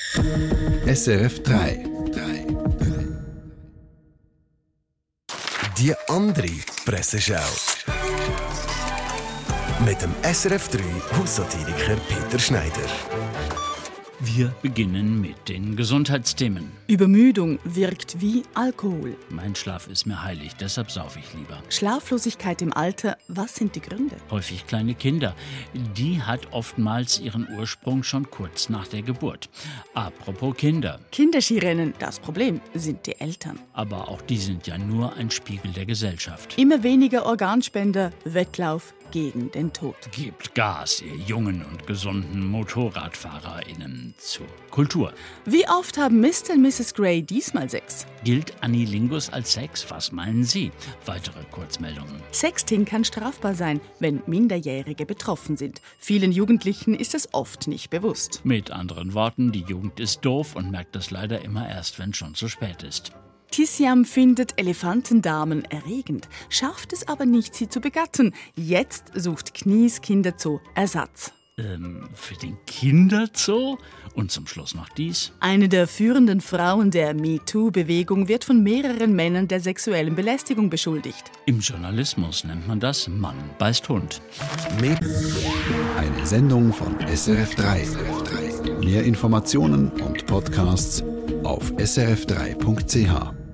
SRF 3. Die andere Presseschau. Mit dem SRF 3 Haussatiriker Peter Schneider. Wir beginnen mit den Gesundheitsthemen. Übermüdung wirkt wie Alkohol. Mein Schlaf ist mir heilig, deshalb saufe ich lieber. Schlaflosigkeit im Alter, was sind die Gründe? Häufig kleine Kinder. Die hat oftmals ihren Ursprung schon kurz nach der Geburt. Apropos Kinder. Kinderskirennen, das Problem sind die Eltern. Aber auch die sind ja nur ein Spiegel der Gesellschaft. Immer weniger Organspender, Wettlauf gegen den Tod. Gebt Gas, ihr jungen und gesunden MotorradfahrerInnen, zur Kultur. Wie oft haben Mr. und Mrs. Grey diesmal Sex? Gilt Anilingus als Sex? Was meinen Sie? Weitere Kurzmeldungen. Sexting kann strafbar sein, wenn Minderjährige betroffen sind. Vielen Jugendlichen ist es oft nicht bewusst. Mit anderen Worten, die Jugend ist doof und merkt das leider immer erst, wenn es schon zu spät ist. Tiziam findet Elefantendamen erregend, schafft es aber nicht, sie zu begatten. Jetzt sucht Knies Kinderzoo Ersatz. Für den Kinderzoo? Und zum Schluss noch dies. Eine der führenden Frauen der MeToo-Bewegung wird von mehreren Männern der sexuellen Belästigung beschuldigt. Im Journalismus nennt man das Mann beißt Hund. Eine Sendung von SRF 3. Mehr Informationen und Podcasts auf srf3.ch.